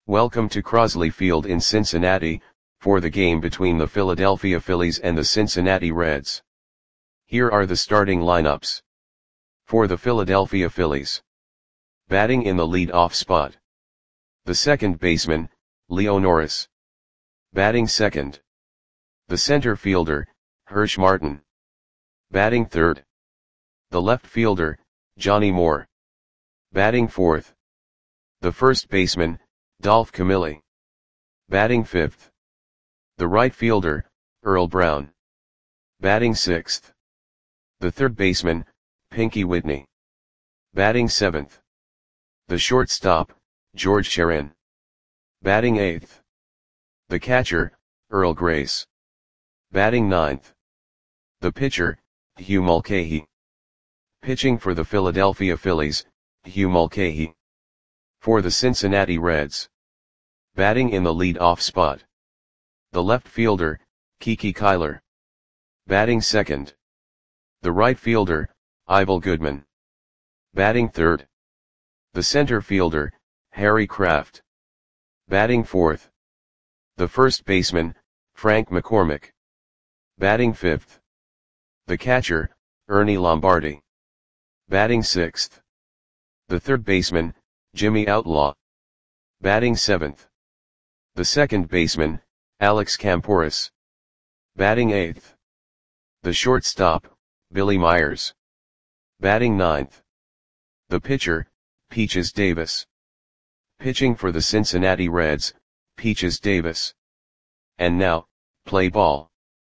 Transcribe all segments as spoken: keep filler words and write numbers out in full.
Welcome to Crosley Field in Cincinnati, for the game between the Philadelphia Phillies and the Cincinnati Reds. Here are the starting lineups. For the Philadelphia Phillies. Batting in the lead-off spot. The second baseman, Leo Norris. Batting second. The center fielder, Hirsch Martin. Batting third. The left fielder, Johnny Moore. Batting fourth. The first baseman, Dolph Camilli. Batting fifth. The right fielder, Earl Brown. Batting sixth. The third baseman, Pinky Whitney. Batting seventh. The shortstop, George Sherin. Batting eighth. The catcher, Earl Grace. Batting ninth. The pitcher, Hugh Mulcahy. Pitching for the Philadelphia Phillies, Hugh Mulcahy. For the Cincinnati Reds. Batting in the lead-off spot. The left fielder, Kiki Kyler. Batting second. The right fielder, Ivel Goodman. Batting third. The center fielder, Harry Kraft. Batting fourth. The first baseman, Frank McCormick. Batting fifth. The catcher, Ernie Lombardi. Batting sixth. The third baseman, Jimmy Outlaw. Batting seventh. The second baseman, Alex Kamporus. Batting eighth. The shortstop, Billy Myers. Batting ninth. The pitcher, Peaches Davis. Pitching for the Cincinnati Reds, Peaches Davis. And now, play ball.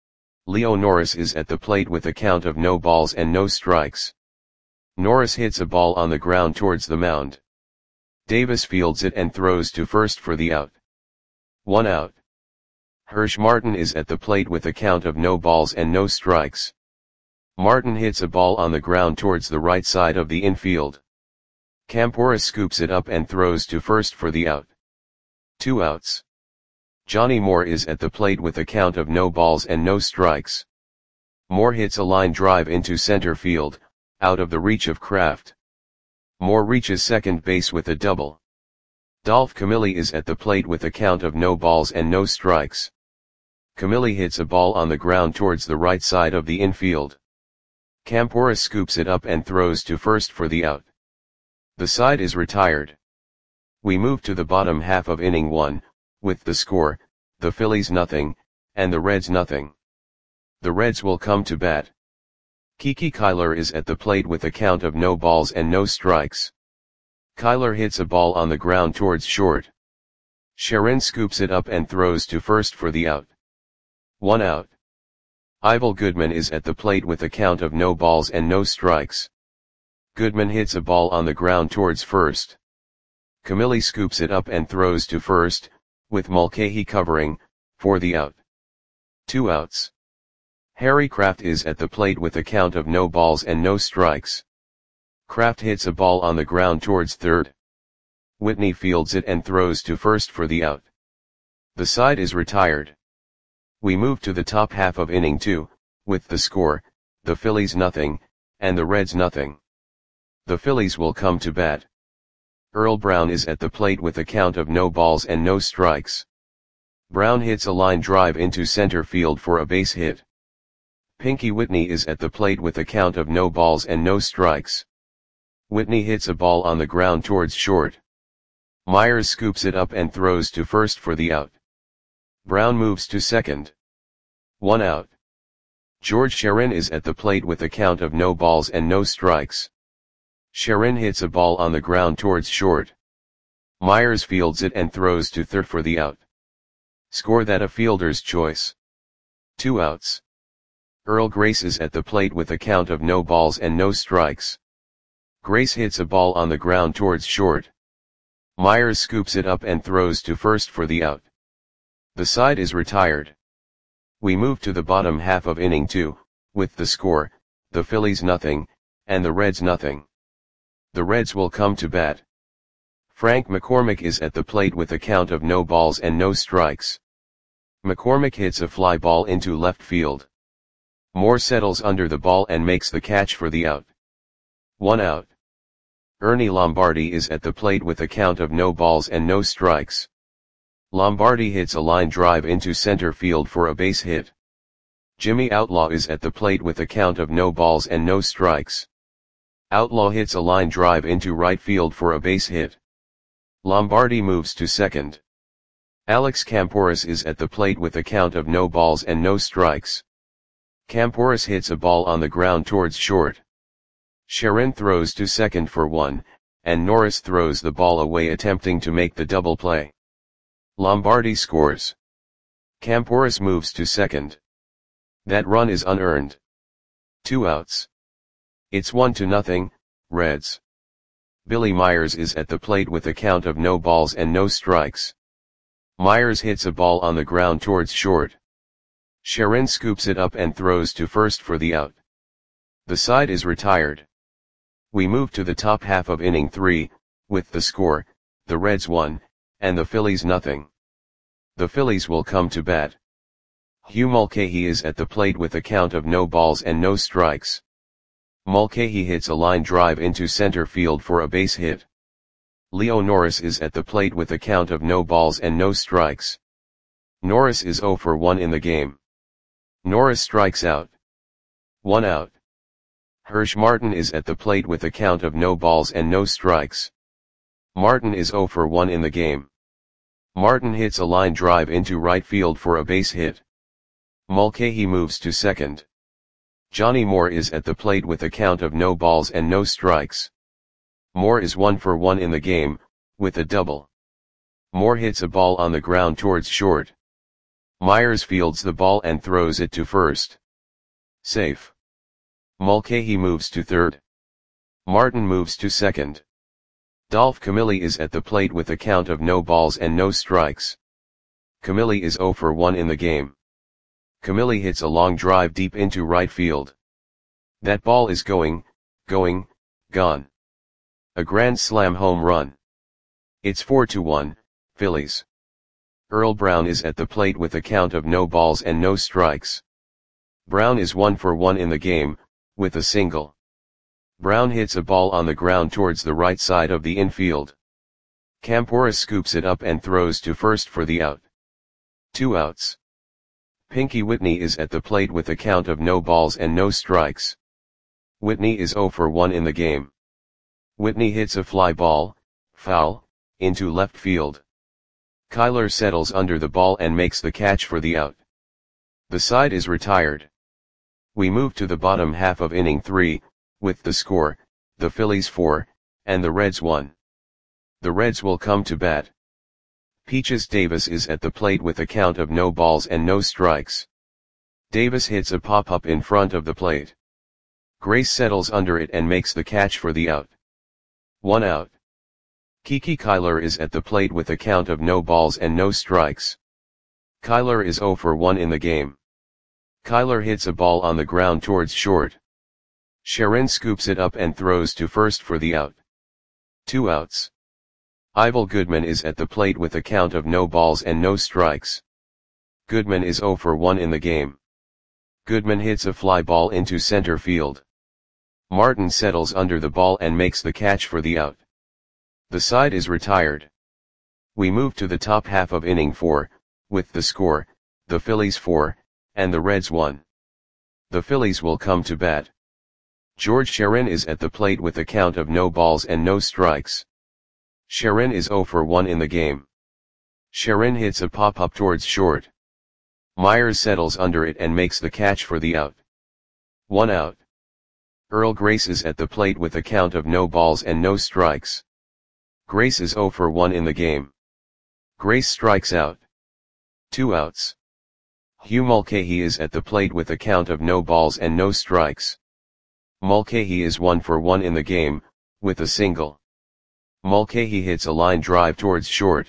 Leo Norris is at the plate with a count of no balls and no strikes. Norris hits a ball on the ground towards the mound. Davis fields it and throws to first for the out. One out. Hirsch Martin is at the plate with a count of no balls and no strikes. Martin hits a ball on the ground towards the right side of the infield. Kamporus scoops it up and throws to first for the out. Two outs. Johnny Moore is at the plate with a count of no balls and no strikes. Moore hits a line drive into center field, out of the reach of Kraft. Moore reaches second base with a double. Dolph Camilli is at the plate with a count of no balls and no strikes. Camilli hits a ball on the ground towards the right side of the infield. Kamporus scoops it up and throws to first for the out. The side is retired. We move to the bottom half of inning one, with the score, the Phillies nothing, and the Reds nothing. The Reds will come to bat. Kiki Kyler is at the plate with a count of no balls and no strikes. Kyler hits a ball on the ground towards short. Sherin scoops it up and throws to first for the out. One out. Ivel Goodman is at the plate with a count of no balls and no strikes. Goodman hits a ball on the ground towards first. Camilli scoops it up and throws to first, with Mulcahy covering, for the out. Two outs. Harry Kraft is at the plate with a count of no balls and no strikes. Kraft hits a ball on the ground towards third. Whitney fields it and throws to first for the out. The side is retired. We move to the top half of inning two, with the score, the Phillies nothing, and the Reds nothing. The Phillies will come to bat. Earl Brown is at the plate with a count of no balls and no strikes. Brown hits a line drive into center field for a base hit. Pinky Whitney is at the plate with a count of no balls and no strikes. Whitney hits a ball on the ground towards short. Myers scoops it up and throws to first for the out. Brown moves to second. One out. George Sherin is at the plate with a count of no balls and no strikes. Sherin hits a ball on the ground towards short. Myers fields it and throws to third for the out. Score that a fielder's choice. Two outs. Earl Grace is at the plate with a count of no balls and no strikes. Grace hits a ball on the ground towards short. Myers scoops it up and throws to first for the out. The side is retired. We move to the bottom half of inning two, with the score, the Phillies nothing, and the Reds nothing. The Reds will come to bat. Frank McCormick is at the plate with a count of no balls and no strikes. McCormick hits a fly ball into left field. Moore settles under the ball and makes the catch for the out. One out. Ernie Lombardi is at the plate with a count of no balls and no strikes. Lombardi hits a line drive into center field for a base hit. Jimmy Outlaw is at the plate with a count of no balls and no strikes. Outlaw hits a line drive into right field for a base hit. Lombardi moves to second. Alex Camporis is at the plate with a count of no balls and no strikes. Camporis hits a ball on the ground towards short. Sharon throws to second for one, and Norris throws the ball away attempting to make the double play. Lombardi scores. Camporis moves to second. That run is unearned. Two outs. It's one to nothing, Reds. Billy Myers is at the plate with a count of no balls and no strikes. Myers hits a ball on the ground towards short. Sharon scoops it up and throws to first for the out. The side is retired. We move to the top half of inning three, with the score, the Reds one, and the Phillies nothing. The Phillies will come to bat. Hugh Mulcahy is at the plate with a count of no balls and no strikes. Mulcahy hits a line drive into center field for a base hit. Leo Norris is at the plate with a count of no balls and no strikes. Norris is oh for one in the game. Norris strikes out. One out. Hirsch Martin is at the plate with a count of no balls and no strikes. Martin is oh for one in the game. Martin hits a line drive into right field for a base hit. Mulcahy moves to second. Johnny Moore is at the plate with a count of no balls and no strikes. Moore is one for one in the game, with a double. Moore hits a ball on the ground towards short. Myers fields the ball and throws it to first. Safe. Mulcahy moves to third. Martin moves to second. Dolph Camilli is at the plate with a count of no balls and no strikes. Camilli is oh for one in the game. Camilli hits a long drive deep into right field. That ball is going, going, gone. A grand slam home run. It's four to one, Phillies. Earl Brown is at the plate with a count of no balls and no strikes. Brown is one for one in the game, with a single. Brown hits a ball on the ground towards the right side of the infield. Camporis scoops it up and throws to first for the out. Two outs. Pinky Whitney is at the plate with a count of no balls and no strikes. Whitney is oh for one in the game. Whitney hits a fly ball, foul, into left field. Kyler settles under the ball and makes the catch for the out. The side is retired. We move to the bottom half of inning three, with the score, the Phillies four, and the Reds one. The Reds will come to bat. Peaches Davis is at the plate with a count of no balls and no strikes. Davis hits a pop-up in front of the plate. Grace settles under it and makes the catch for the out. One out. Kiki Kyler is at the plate with a count of no balls and no strikes. Kyler is oh for one in the game. Kyler hits a ball on the ground towards short. Sharon scoops it up and throws to first for the out. Two outs. Ivel Goodman is at the plate with a count of no balls and no strikes. Goodman is oh for one in the game. Goodman hits a fly ball into center field. Martin settles under the ball and makes the catch for the out. The side is retired. We move to the top half of inning four, with the score, the Phillies four, and the Reds one. The Phillies will come to bat. George Sharon is at the plate with a count of no balls and no strikes. Sharon is oh for one in the game. Sharon hits a pop-up towards short. Myers settles under it and makes the catch for the out. One out. Earl Grace is at the plate with a count of no balls and no strikes. Grace is oh for one in the game. Grace strikes out. Two outs. Hugh Mulcahy is at the plate with a count of no balls and no strikes. Mulcahy is one for one in the game, with a single. Mulcahy hits a line drive towards short.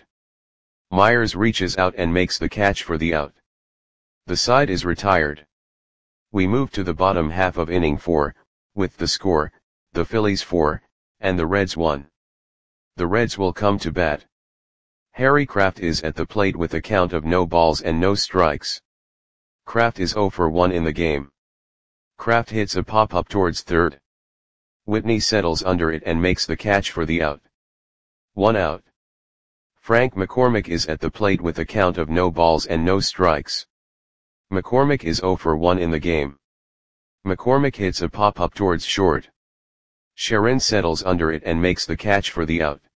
Myers reaches out and makes the catch for the out. The side is retired. We move to the bottom half of inning four, with the score, the Phillies four, and the Reds one. The Reds will come to bat. Harry Kraft is at the plate with a count of no balls and no strikes. Kraft is oh for one in the game. Kraft hits a pop-up towards third. Whitney settles under it and makes the catch for the out. One out. Frank McCormick is at the plate with a count of no balls and no strikes. McCormick is zero for one in the game. McCormick hits a pop-up towards short. Sharon settles under it and makes the catch for the out.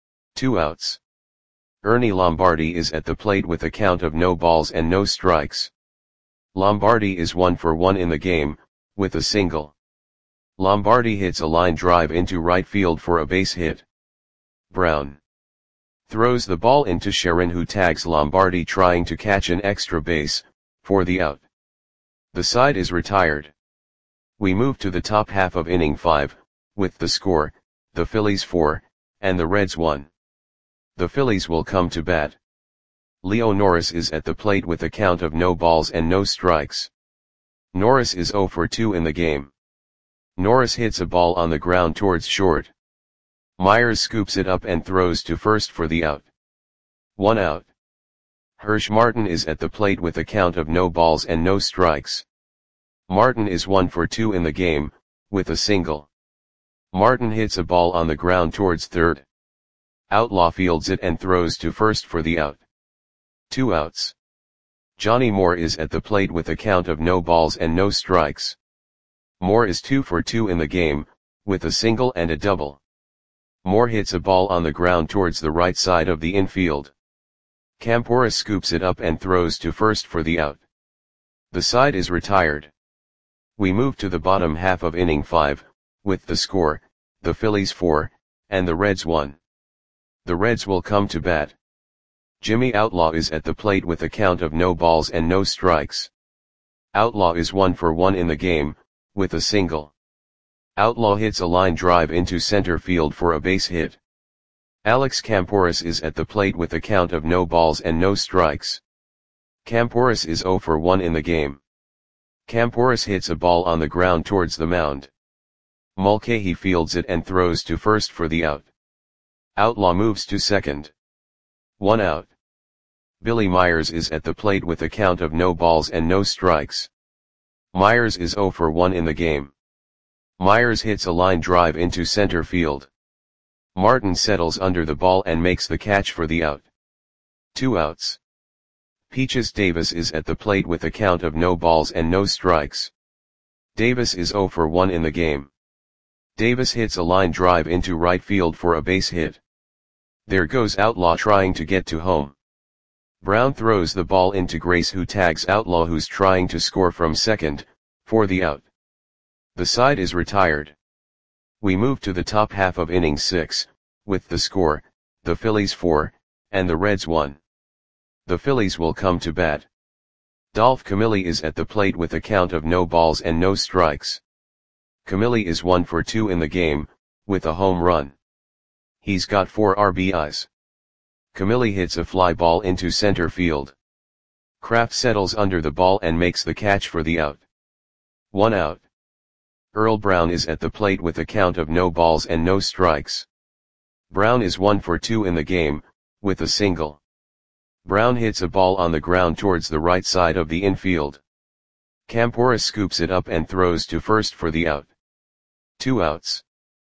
Two outs. Ernie Lombardi is at the plate with a count of no balls and no strikes. Lombardi is one for one in the game, with a single. Lombardi hits a line drive into right field for a base hit. Brown throws the ball into Sharon, who tags Lombardi trying to catch an extra base, for the out. The side is retired. We move to the top half of inning five, with the score, the Phillies four, and the Reds one. The Phillies will come to bat. Leo Norris is at the plate with a count of no balls and no strikes. Norris is zero for two in the game. Norris hits a ball on the ground towards short. Myers scoops it up and throws to first for the out. One out. Hirsch Martin is at the plate with a count of no balls and no strikes. Martin is one for two in the game, with a single. Martin hits a ball on the ground towards third. Outlaw fields it and throws to first for the out. Two outs. Johnny Moore is at the plate with a count of no balls and no strikes. Moore is two for two in the game, with a single and a double. Moore hits a ball on the ground towards the right side of the infield. Campora scoops it up and throws to first for the out. The side is retired. We move to the bottom half of inning five, with the score, the Phillies four, and the Reds one. The Reds will come to bat. Jimmy Outlaw is at the plate with a count of no balls and no strikes. Outlaw is one for one in the game, with a single. Outlaw hits a line drive into center field for a base hit. Alex Camporis is at the plate with a count of no balls and no strikes. Camporis is zero for one in the game. Camporis hits a ball on the ground towards the mound. Mulcahy fields it and throws to first for the out. Outlaw moves to second. One out. Billy Myers is at the plate with a count of no balls and no strikes. Myers is zero for one in the game. Myers hits a line drive into center field. Martin settles under the ball and makes the catch for the out. Two outs. Peaches Davis is at the plate with a count of no balls and no strikes. Davis is zero for one in the game. Davis hits a line drive into right field for a base hit. There goes Outlaw trying to get to home. Brown throws the ball into Grace, who tags Outlaw, who's trying to score from second, for the out. The side is retired. We move to the top half of inning six, with the score, the Phillies four, and the Reds one. The Phillies will come to bat. Dolph Camilli is at the plate with a count of no balls and no strikes. Camilli is one for two in the game, with a home run. He's got four R B Is. Camilli hits a fly ball into center field. Kraft settles under the ball and makes the catch for the out. One out. Earl Brown is at the plate with a count of no balls and no strikes. Brown is one for two in the game, with a single. Brown hits a ball on the ground towards the right side of the infield. Campora scoops it up and throws to first for the out. Two outs.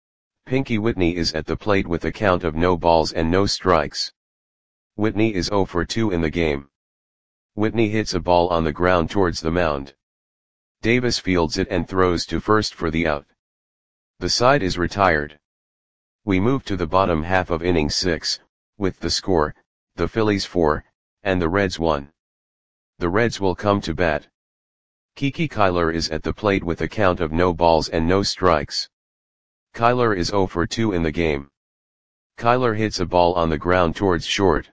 Pinky Whitney is at the plate with a count of no balls and no strikes. Whitney is zero for two in the game. Whitney hits a ball on the ground towards the mound. Davis fields it and throws to first for the out. The side is retired. We move to the bottom half of inning six, with the score, the Phillies four, and the Reds one. The Reds will come to bat. Kiki Kyler is at the plate with a count of no balls and no strikes. Kyler is zero for two in the game. Kyler hits a ball on the ground towards short.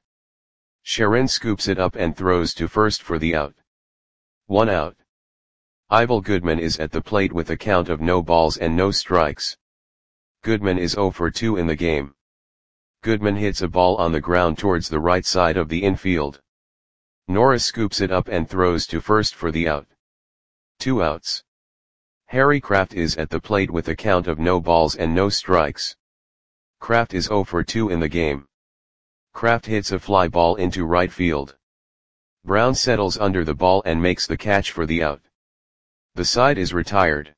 Sharon scoops it up and throws to first for the out. One out. Ivel Goodman is at the plate with a count of no balls and no strikes. Goodman is zero for two in the game. Goodman hits a ball on the ground towards the right side of the infield. Norris scoops it up and throws to first for the out. Two outs. Harry Kraft is at the plate with a count of no balls and no strikes. Kraft is zero for two in the game. Kraft hits a fly ball into right field. Brown settles under the ball and makes the catch for the out. The side is retired.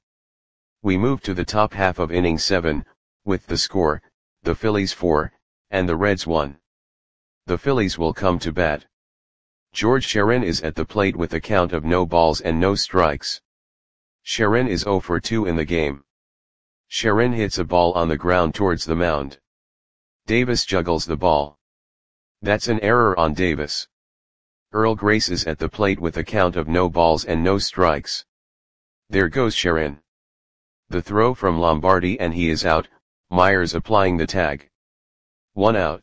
We move to the top half of inning seven, with the score, the Phillies four, and the Reds one. The Phillies will come to bat. George Sharon is at the plate with a count of no balls and no strikes. Sharon is zero for two in the game. Sharon hits a ball on the ground towards the mound. Davis juggles the ball. That's an error on Davis. Earl Grace is at the plate with a count of no balls and no strikes. There goes Sharon. The throw from Lombardi and he is out, Myers applying the tag. One out.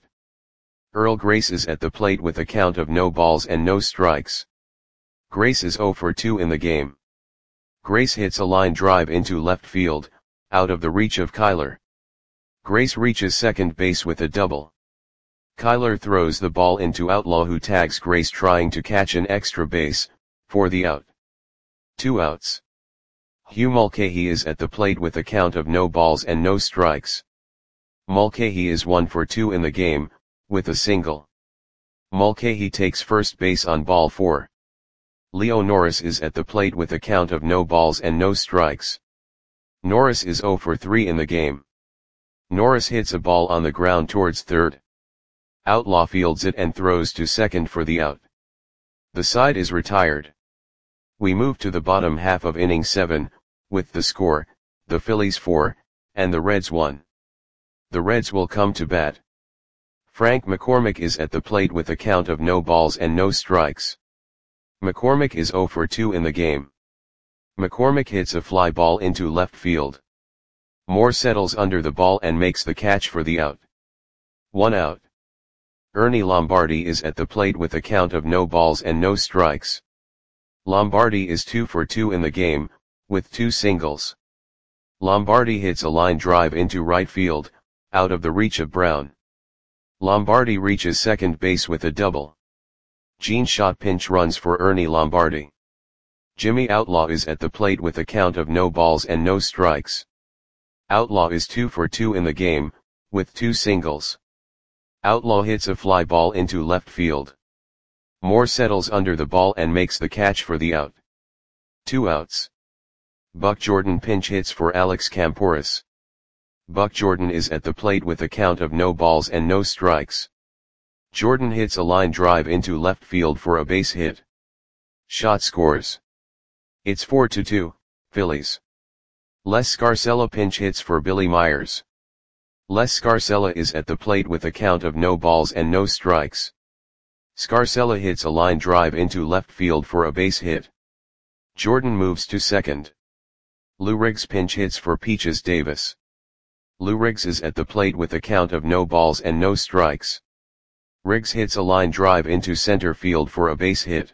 Earl Grace is at the plate with a count of no balls and no strikes. Grace is zero for two in the game. Grace hits a line drive into left field, out of the reach of Kyler. Grace reaches second base with a double. Kyler throws the ball into Outlaw, who tags Grace trying to catch an extra base, for the out. Two outs. Hugh Mulcahy is at the plate with a count of no balls and no strikes. Mulcahy is one for two in the game, with a single. Mulcahy takes first base on ball four. Leo Norris is at the plate with a count of no balls and no strikes. Norris is zero for three in the game. Norris hits a ball on the ground towards third. Outlaw fields it and throws to second for the out. The side is retired. We move to the bottom half of inning seven, with the score, the Phillies four, and the Reds one. The Reds will come to bat. Frank McCormick is at the plate with a count of no balls and no strikes. McCormick is zero for two in the game. McCormick hits a fly ball into left field. Moore settles under the ball and makes the catch for the out. One out. Ernie Lombardi is at the plate with a count of no balls and no strikes. Lombardi is two for two in the game, with two singles. Lombardi hits a line drive into right field, out of the reach of Brown. Lombardi reaches second base with a double. Gene Schott pinch runs for Ernie Lombardi. Jimmy Outlaw is at the plate with a count of no balls and no strikes. Outlaw is two for two in the game, with two singles. Outlaw hits a fly ball into left field. Moore settles under the ball and makes the catch for the out. Two outs. Buck Jordan pinch hits for Alex Camporis. Buck Jordan is at the plate with a count of no balls and no strikes. Jordan hits a line drive into left field for a base hit. Schott scores. It's four to two, Phillies. Les Scarcella pinch hits for Billy Myers. Les Scarcella is at the plate with a count of no balls and no strikes. Scarcella hits a line drive into left field for a base hit. Jordan moves to second. Lou Riggs pinch hits for Peaches Davis. Lou Riggs is at the plate with a count of no balls and no strikes. Riggs hits a line drive into center field for a base hit.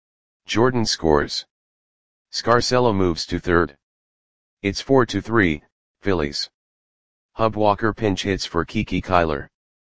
Jordan scores. Scarcella moves to third. It's four to three, Phillies. Hub Walker pinch hits for Kiki Kyler.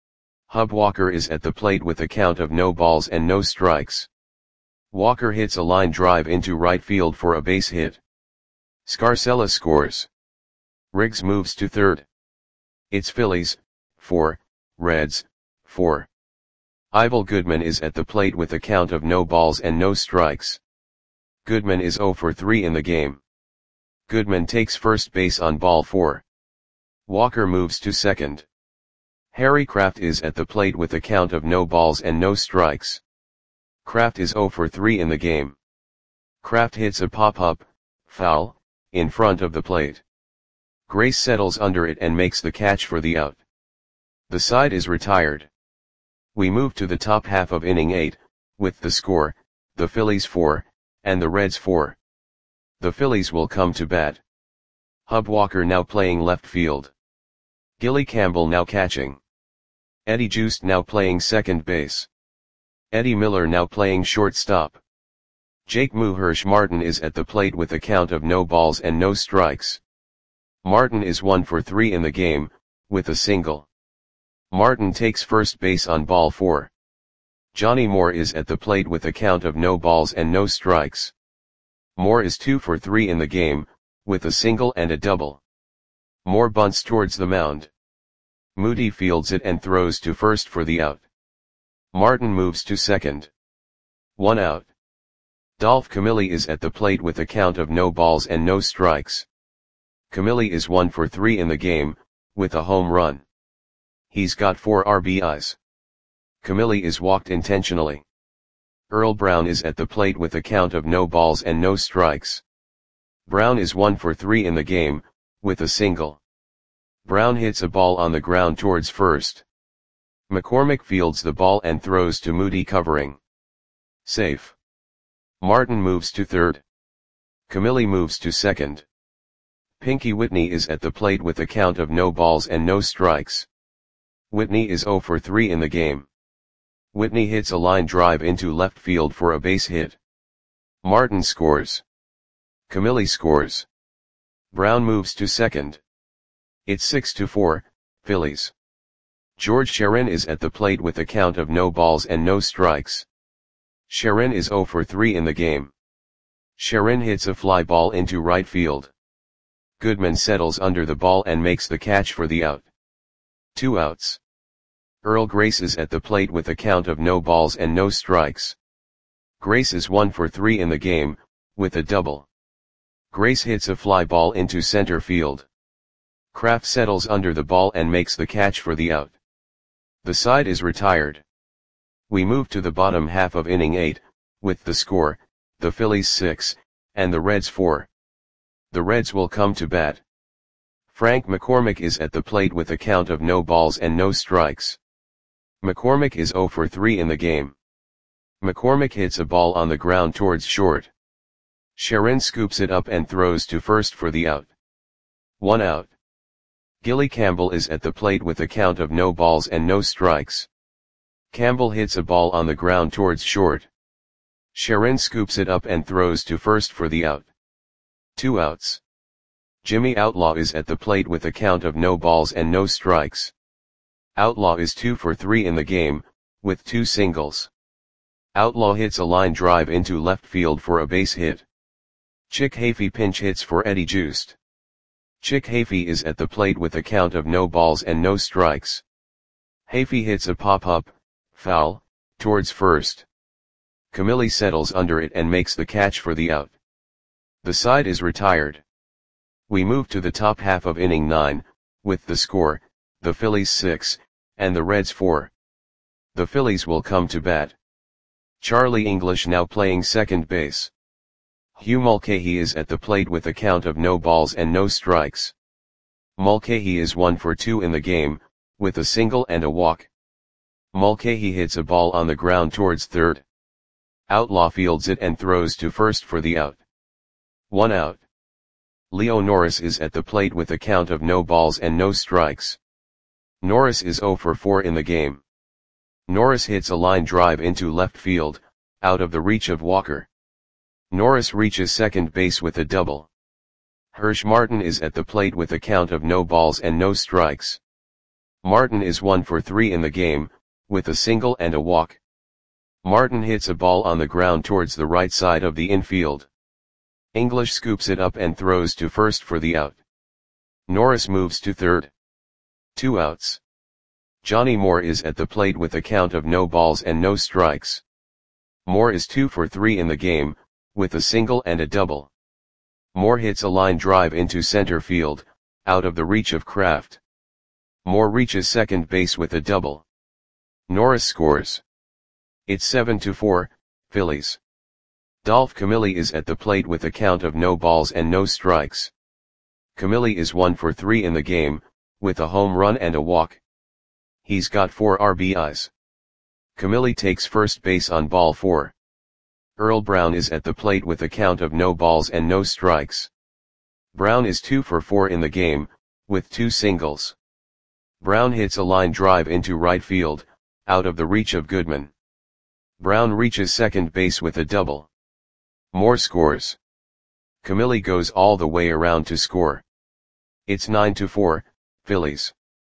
Hub Walker is at the plate with a count of no balls and no strikes. Walker hits a line drive into right field for a base hit. Scarcella scores. Riggs moves to third. It's Phillies, four, Reds, four. Ivel Goodman is at the plate with a count of no balls and no strikes. Goodman is zero for three in the game. Goodman takes first base on ball four. Walker moves to second. Harry Kraft is at the plate with a count of no balls and no strikes. Kraft is zero for three in the game. Kraft hits a pop-up, foul, in front of the plate. Grace settles under it and makes the catch for the out. The side is retired. We move to the top half of inning eight, with the score, the Phillies four, and the Reds four. The Phillies will come to bat. Hub Walker now playing left field. Gilly Campbell now catching. Eddie Joost now playing second base. Eddie Miller now playing shortstop. Jake Muhirsch Martin is at the plate with a count of no balls and no strikes. Martin is one for three in the game, with a single. Martin takes first base on ball four. Johnny Moore is at the plate with a count of no balls and no strikes. Moore is two for three in the game, with a single and a double. Moore bunts towards the mound. Moody fields it and throws to first for the out. Martin moves to second. One out. Dolph Camilli is at the plate with a count of no balls and no strikes. Camilli is one for three in the game, with a home run. He's got four R B Is. Camille is walked intentionally. Earl Brown is at the plate with a count of no balls and no strikes. Brown is one for three in the game, with a single. Brown hits a ball on the ground towards first. McCormick fields the ball and throws to Moody covering. Safe. Martin moves to third. Camille moves to second. Pinky Whitney is at the plate with a count of no balls and no strikes. Whitney is zero for three in the game. Whitney hits a line drive into left field for a base hit. Martin scores. Camille scores. Brown moves to second. It's six to four, Phillies. George Sharon is at the plate with a count of no balls and no strikes. Sharon is zero for three in the game. Sharon hits a fly ball into right field. Goodman settles under the ball and makes the catch for the out. Two outs. Earl Grace is at the plate with a count of no balls and no strikes. Grace is one for three in the game, with a double. Grace hits a fly ball into center field. Kraft settles under the ball and makes the catch for the out. The side is retired. We move to the bottom half of inning eight, with the score, the Phillies six, and the Reds four. The Reds will come to bat. Frank McCormick is at the plate with a count of no balls and no strikes. McCormick is zero for three in the game. McCormick hits a ball on the ground towards short. Sharon scoops it up and throws to first for the out. One out. Gilly Campbell is at the plate with a count of no balls and no strikes. Campbell hits a ball on the ground towards short. Sharon scoops it up and throws to first for the out. Two outs. Jimmy Outlaw is at the plate with a count of no balls and no strikes. Outlaw is two for three in the game, with two singles. Outlaw hits a line drive into left field for a base hit. Chick Hafey pinch hits for Eddie Joost. Chick Hafey is at the plate with a count of no balls and no strikes. Hafey hits a pop-up, foul, towards first. Camille settles under it and makes the catch for the out. The side is retired. We move to the top half of inning nine, with the score, the Phillies six, and the Reds four. The Phillies will come to bat. Charlie English now playing second base. Hugh Mulcahy is at the plate with a count of no balls and no strikes. Mulcahy is one for two in the game, with a single and a walk. Mulcahy hits a ball on the ground towards third. Outlaw fields it and throws to first for the out. One out. Leo Norris is at the plate with a count of no balls and no strikes. Norris is zero for four in the game. Norris hits a line drive into left field, out of the reach of Walker. Norris reaches second base with a double. Hirsch Martin is at the plate with a count of no balls and no strikes. Martin is one for three in the game, with a single and a walk. Martin hits a ball on the ground towards the right side of the infield. English scoops it up and throws to first for the out. Norris moves to third. Two outs. Johnny Moore is at the plate with a count of no balls and no strikes. Moore is two for three in the game, with a single and a double. Moore hits a line drive into center field, out of the reach of Kraft. Moore reaches second base with a double. Norris scores. It's seven to four, Phillies. Dolph Camille is at the plate with a count of no balls and no strikes. Camille is one for three in the game, with a home run and a walk. He's got four R B Is. Camille takes first base on ball four. Earl Brown is at the plate with a count of no balls and no strikes. Brown is two for four in the game, with two singles. Brown hits a line drive into right field, out of the reach of Goodman. Brown reaches second base with a double. Moore scores. Camille goes all the way around to score. It's nine to four, Phillies.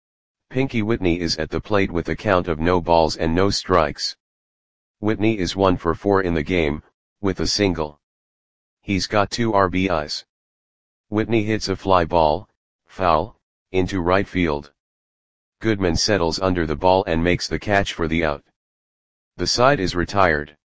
Pinky Whitney is at the plate with a count of no balls and no strikes. Whitney is one for four in the game, with a single. He's got two R B Is. Whitney hits a fly ball, foul, into right field. Goodman settles under the ball and makes the catch for the out. The side is retired.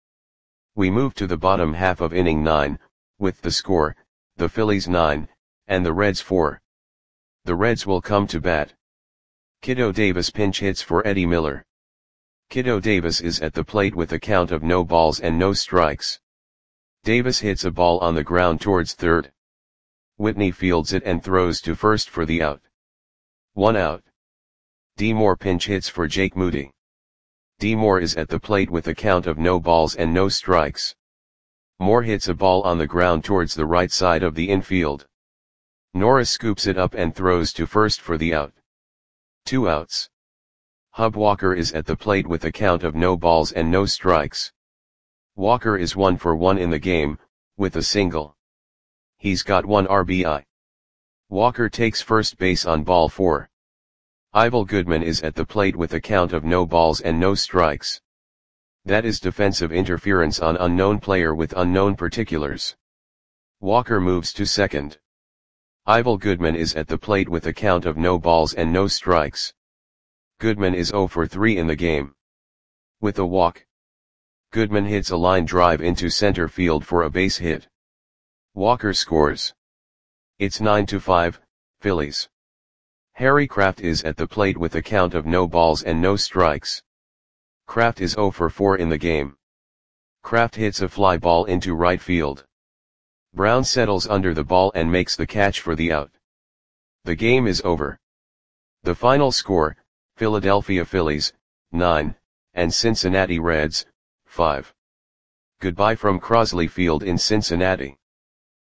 We move to the bottom half of inning nine, with the score, the Phillies nine, and the Reds four. The Reds will come to bat. Kiddo Davis pinch hits for Eddie Miller. Kiddo Davis is at the plate with a count of no balls and no strikes. Davis hits a ball on the ground towards third. Whitney fields it and throws to first for the out. One out. D. Moore pinch hits for Jake Moody. D. Moore is at the plate with a count of no balls and no strikes. Moore hits a ball on the ground towards the right side of the infield. Norris scoops it up and throws to first for the out. Two outs. Hub Walker is at the plate with a count of no balls and no strikes. Walker is one for one in the game, with a single. He's got one R B I. Walker takes first base on ball four. Ivel Goodman is at the plate with a count of no balls and no strikes. That is defensive interference on unknown player with unknown particulars. Walker moves to second. Ivel Goodman is at the plate with a count of no balls and no strikes. Goodman is zero for three in the game. With a walk, Goodman hits a line drive into center field for a base hit. Walker scores. It's nine to five, Phillies. Harry Kraft is at the plate with a count of no balls and no strikes. Kraft is zero for four in the game. Kraft hits a fly ball into right field. Brown settles under the ball and makes the catch for the out. The game is over. The final score, Philadelphia Phillies, nine, and Cincinnati Reds, five. Goodbye from Crosley Field in Cincinnati.